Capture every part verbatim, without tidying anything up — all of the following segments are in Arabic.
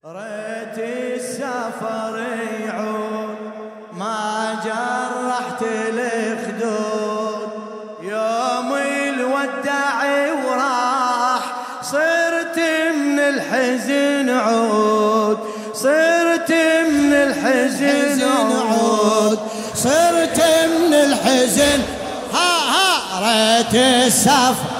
ريت السفر يعود ما جرحت الخدود، يوم الوداع وراح صرت من الحزن عود، صرت من الحزن عود، صرت من الحزن. ها ها ريت السفر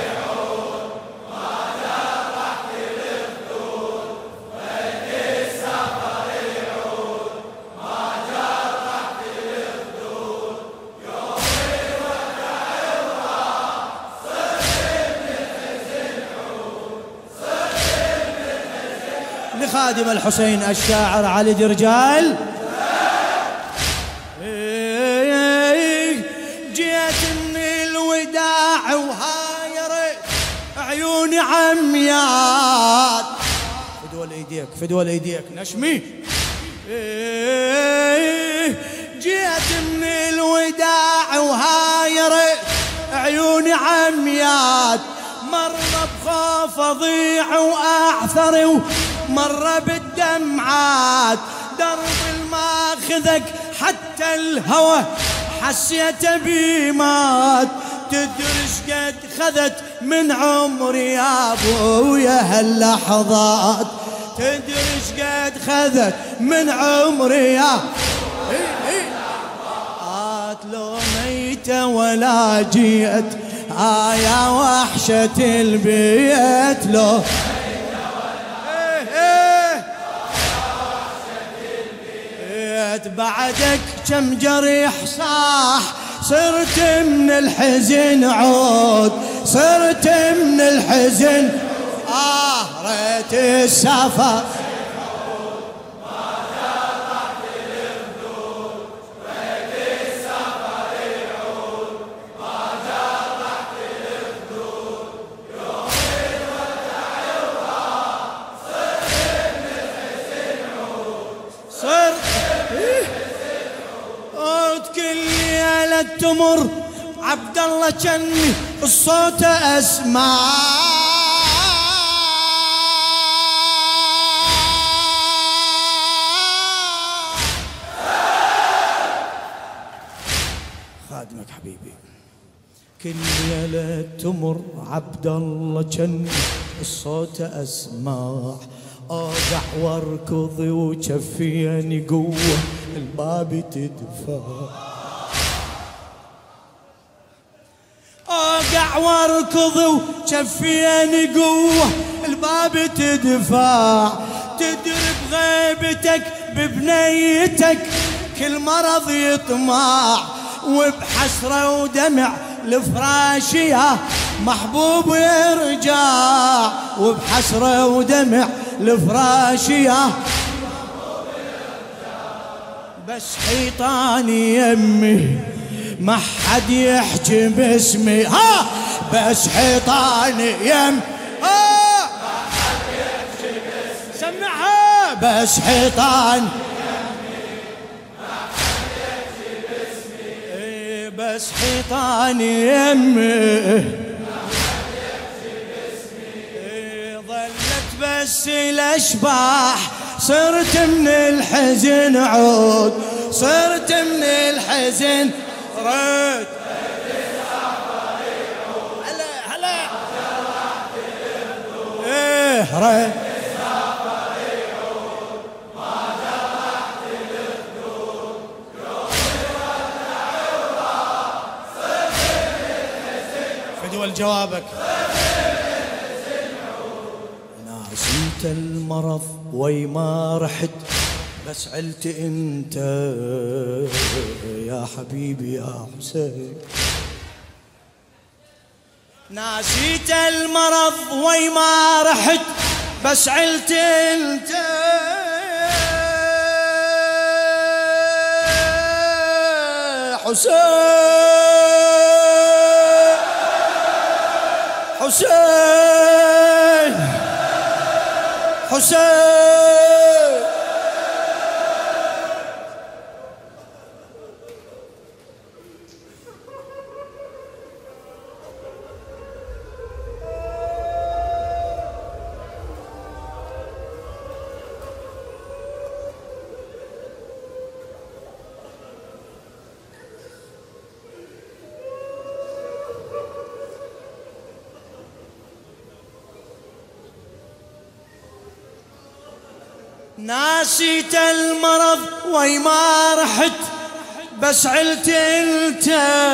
لخادم الحسين الشاعر علي درجال. جيت من الوداع وهايرت عيوني عميات، فدوى ايديك فدوى ايديك نشمي. جيت من الوداع وهايرت عيوني عميات، مرة بخوف اضيع واعثر ومرة بالدمعات، درب الماخذك حتى الهوى حسيت بيمات، تدري شقد خذت من عمري يا ابويا هاللحظات، تدري شقد خذت من عمري يا لحظات، لو ميتة ولا جيت آه يا وحشة البيت، لو ميتة ولا جيت بعدك كم جريح صاح، صرت من الحزن عود، صرت من الحزن. آه ريت السفر تمر عبد الله جني الصوت اسمع، خادمك حبيبي. كل ليلة تمر عبد الله جني الصوت اسمع، اوقع واركض وجفيني قوة الباب تدفع، اوقع واركض وجفيني قوة الباب تدفع، تدري بغيبتك ببنيتك كل مرض يطمع، وبحسرة ودمع لفراشي يا محبوب يرجع، وبحسرة ودمع لفراشي يا محبوب يرجع، بس حيطاني يمي ما حد يحكي باسمي، ها بس حيطاني يم ها ما حد يحكي باسمي، سمعها بس حيطان يمي ما حد يحكي باسمي، بس حيطاني يمي ما حد يحكي باسمي، ظلت بس الاشباح صرت من الحزن عود، صرت من الحزن ريت هلا هلا ايه ريت ما جرحت الخدود، فدوى جوابك. ناسيت المرض وي ما رحت بس علت انت يا حبيبي يا حسين، ناسيت المرض وي ما رحت بس علت انت حسين حسين حسين. ناسيت المرض وما رحت بس علت انت،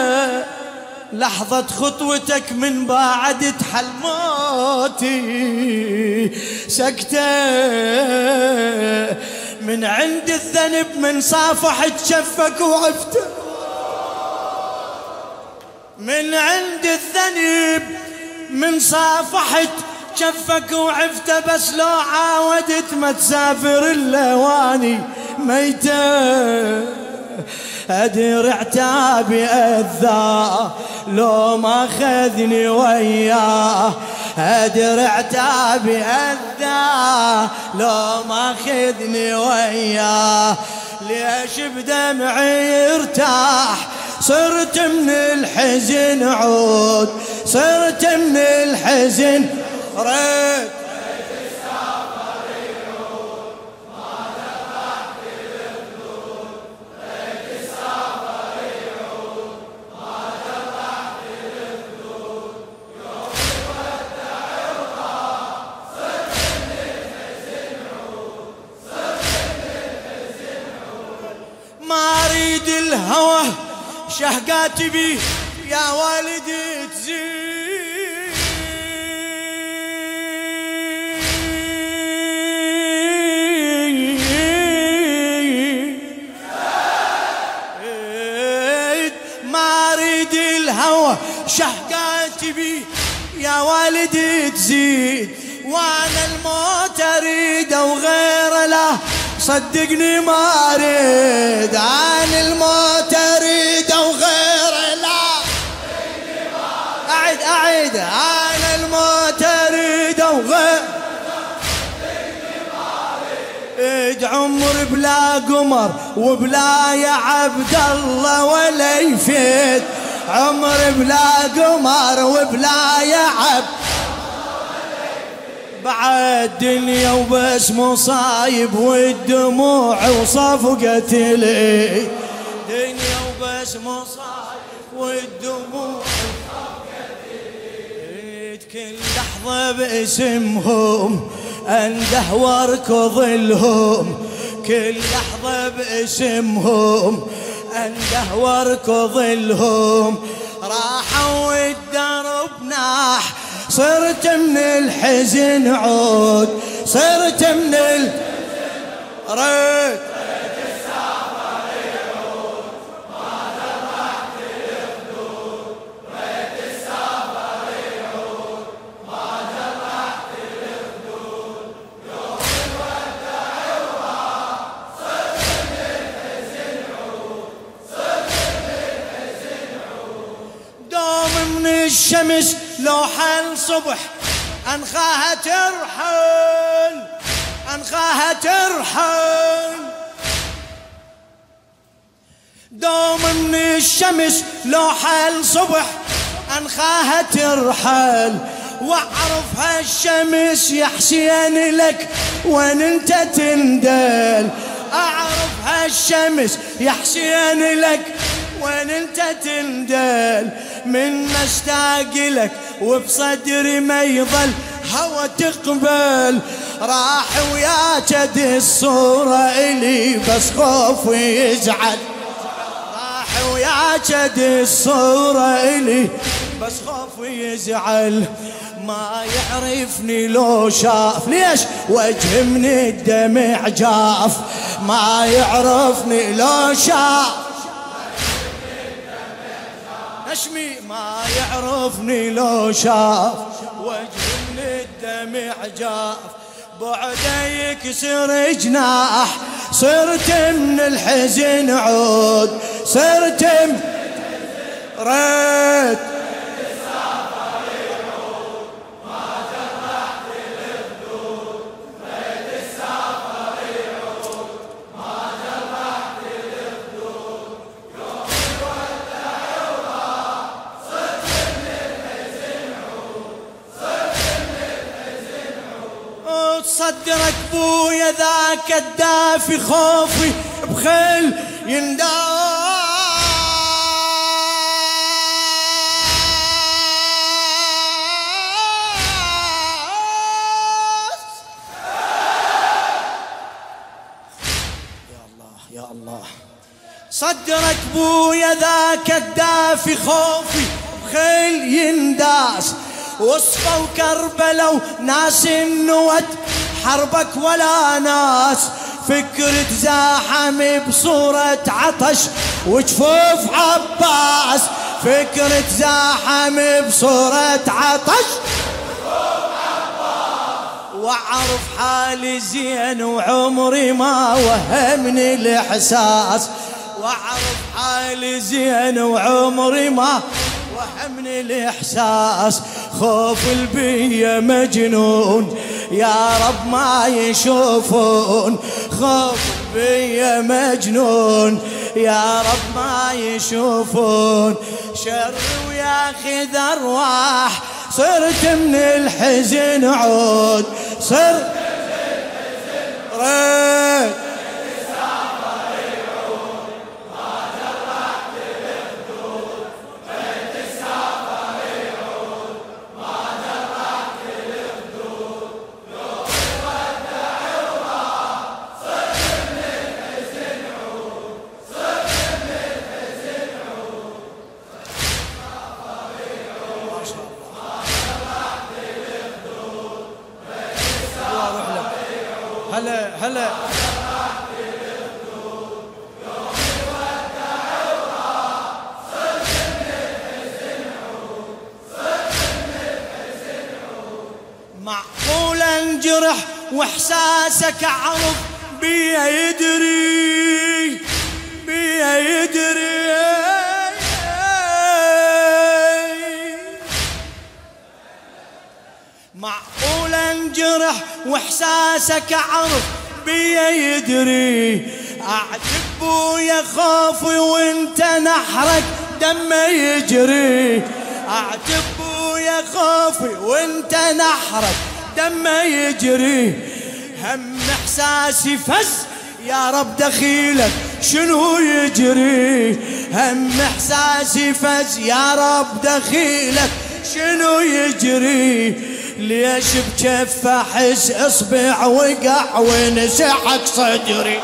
لحظة خطوتك من بعد تحل موتي سكتة. من عند الذنب من صافحت شفك وعفته، من عند الذنب من صافحت شفك وعفته، بس لو عاودت ما تسافر اللواني ميتة. أدري عتابي أذى لو ما خذني وياه، أدري عتابي أذى لو ما خذني وياه. ليش بدمعي ارتاح صرت من الحزن عود، صرت من الحزن ريت الهوى شهقات بي يا والدي تزيد. ما اريد الهوى شهقات بي يا والدي تزيد، وانا الموت اريده وغيره لا صدقني ما اريد. عن الموت اريد وغيره لا صدقني ما اريد. اعد اعد عن الموت اريد وغيره صدقني ما اريد. عمر بلا قمر وبلا يا عبد الله ولا يفيد، عمر بلا قمر وبلا يا عبد بعد دنيا وبس مصايب والدموع وصفقت لي، دنيا وبس مصايب والدموع وصفقت لي. كل لحظة باسمهم انده واركض لهم، كل لحظة باسمهم انده واركض لهم. راحوا والدرب ناح صرت من الحزن عود، صرت من الحزن ريت ريت السفر يعود، ما جرحت الخدود ريت السفر يعود، ما جرحت الخدود. يوم الوداع وراح صرت من الحزن عود، صرت من الحزن عود. دوم من الشمس لو حل صبح أنخاها ترحل، أنخاها ترحل. دوم من الشمس لو حل صبح أنخاها ترحل. واعرف هالشمس يا حسين لك وين انت تندل، اعرف هالشمس يا حسين لك وين انت تندل. من اشتاق لك وبصدري ما يظل هوا تقبل، راح ويا جد الصورة إلي بس خوف يزعل، راح ويا جد الصورة إلي بس خوف يزعل. ما يعرفني لو شاف ليش وجه من الدمع جاف، ما يعرفني لو شاف نشمي، ما يعرفني لو شاف وجه من الدمع جاف. بعده يكسر جناح صرت من الحزن عود، صرت من ريت صدرك بويا ذاك الدافي خوفي بخيل ينداس. يا الله. صدرك بويا ذاك الدافي خوفي بخيل ينداس، وصفوا كربلوا ناس النوت حربك ولا ناس، فكرة زاحم بصورة عطش وجفوف عباس، فكرة زاحم بصورة عطش واعرف حالي زين وعمري ما وهمني الاحساس، واعرف حالي زين وعمري ما وهمني الاحساس، خوف البية مجنون يا رب ما يشوفون، خوف البية مجنون يا رب ما يشوفون، شر وياخذ ارواح صرت من الحزن عود، صرت من الحزن ريت السفر يعود، ما جرحت الخدود ريت السفر يعود، ما جرحت الخدود، يوم ودع وراح صرت من الحزن عود، صرت من الحزن عود، السفر يعود، ما شاء الله. هلا هلا معقولا انجرح واحساسك اعرف بيا يدري بيا يدري، معقولا انجرح واحساسك اعرف بيا يدري، اعتب بويا خوفي وانت نحرك دمه يجري، اعتب بويا خوفي وانت نحرك دمه يجري، هم احساسي فز يا رب دخيلك شنو يجري، هم احساسي فز يا رب دخيلك شنو يجري، ليش بجف احس اصبع وقع ونسحك صدري،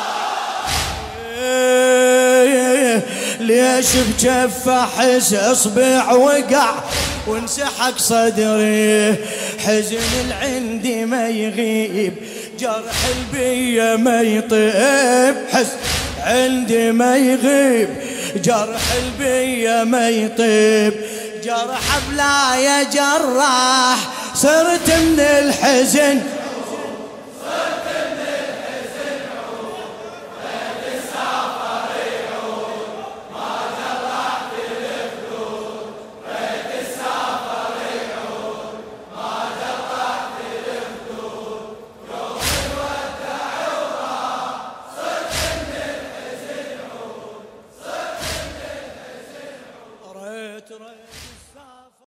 ليش بجف احس اصبع وقع ونسحك صدري، حزن العندي ما يغيب جرح البية ما يطيب، حزن عندي ما يغيب جرح البية ما يطيب، جرح بلا يا جراح صرت من الحزن